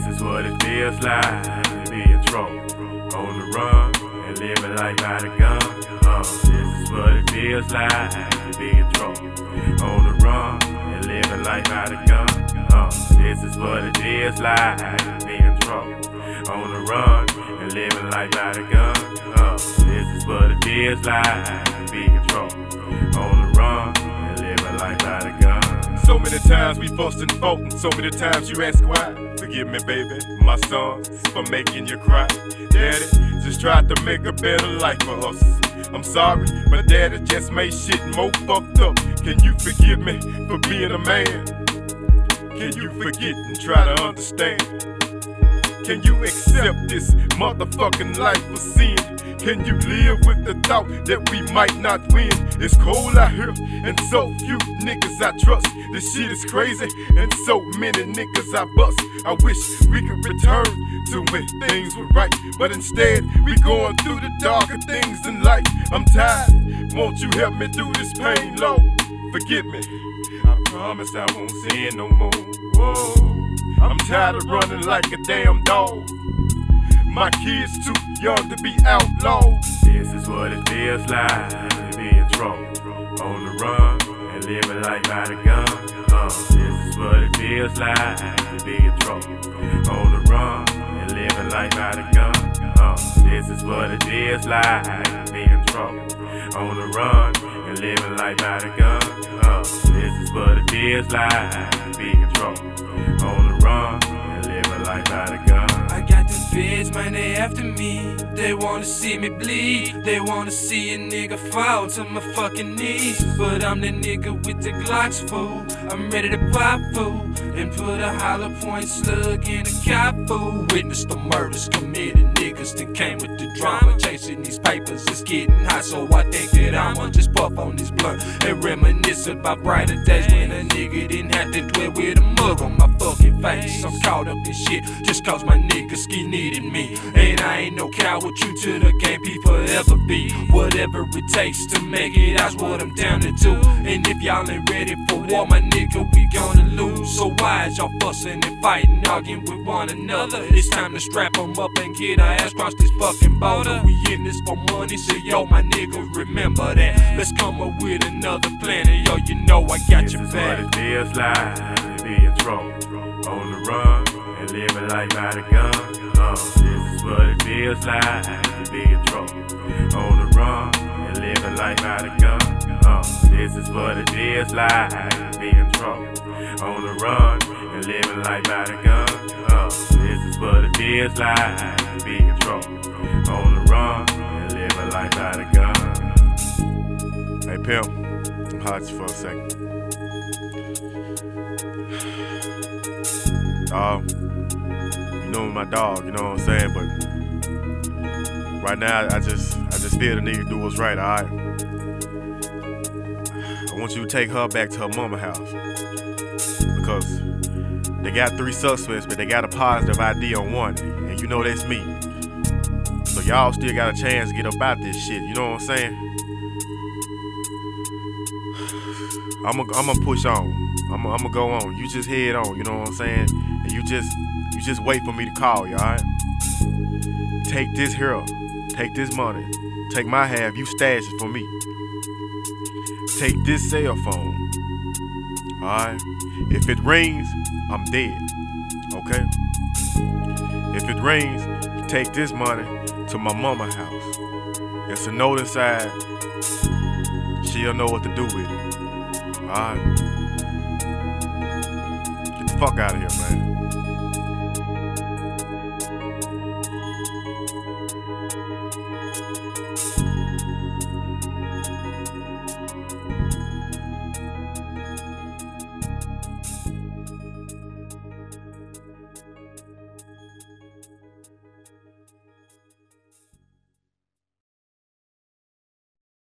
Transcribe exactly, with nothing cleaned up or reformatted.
is what it feels like to be in trouble, on the run and living life by the gun. Uh, this is what it feels like to be in trouble, on the run and living life by the gun. Uh, this is what it feels like to be in trouble, on the run and living life by the gun. Uh, this is what it feels like to be in trouble, on the run and living life by the gun. So many times we fussed and fought, and so many times you ask why. Forgive me, baby, my sons, for making you cry. Daddy just tried to make a better life for us. I'm sorry, but Daddy just made shit more fucked up. Can you forgive me for being a man? Can you forget and try to understand? Can you accept this motherfucking life of sin? Can you live with the thought that we might not win? It's cold out here and so few niggas I trust. This shit is crazy and so many niggas I bust. I wish we could return to when things were right, but instead we going through the darker things in life. I'm tired, won't you help me through this pain, Lord? Forgive me, I promise I won't sin no more. Whoa, I'm tired of running like a damn dog. My kids too young to be outlawed. This is what it feels like to be in trouble, on the run and living life by the gun. Uh, this is what it feels like to be in trouble, on the run and living life by the gun. Uh, this is what it feels like to be in trouble, on the run and living life by the gun. Uh, this is what it feels like to be in trouble, on the run and living life by the gun. I got the feds, man, they after me. They wanna see me bleed. They wanna see a nigga fall to my fucking knees. But I'm the nigga with the Glocks, fool. I'm ready to pop, fool, and put a hollow point slug in a cop, fool. Witness the murders committed, niggas that came with the drama. Chasing these papers, it's getting hot, so I think that I'ma just puff on this blunt and reminisce about brighter days when a nigga didn't have to dwell with a mug on my fucking face. I'm caught up in shit just cause my nigga ski needed me, and I ain't no coward, true to the game, be forever be. Whatever it takes to make it, that's what I'm down to do. And if y'all ain't ready for war, my nigga, we gonna lose. So why is y'all fussing and fighting, arguing with one another? It's time to strap 'em up and get our ass across this fucking border. We in this for money, so yo, my nigga, remember that. Let's come up with another plan, and yo, you know I got this your is back. What it feels like to be in trouble, on the run and living life by the gun. Uh, this is what it feels like to be in trouble, on the run and living life by the gun. Uh, this is what it feels like to be in trouble, on the run and living life by the gun. Uh, this is what it feels like to be in trouble, on the run and living life by the gun. Hey Pimp, I'm hot for a second. Dog, you know my dog, you know what I'm saying? But right now, I just, I just feel the need to do what's right. All right. I want you to take her back to her mama house because they got three suspects, but they got a positive I D on one, and you know that's me. So y'all still got a chance to get up out this shit. You know what I'm saying? I'm gonna, I'm gonna push on. I'm gonna, I'm gonna go on. You just head on. You know what I'm saying? And you just, you just wait for me to call you. All right? Take this here. Take this money. Take my half. You stash it for me. Take this cell phone. All right? If it rings, I'm dead. Okay? If it rings, you take this money to my mama house. There's a note inside. She'll know what to do with it. Alright? Get the fuck out of here, man.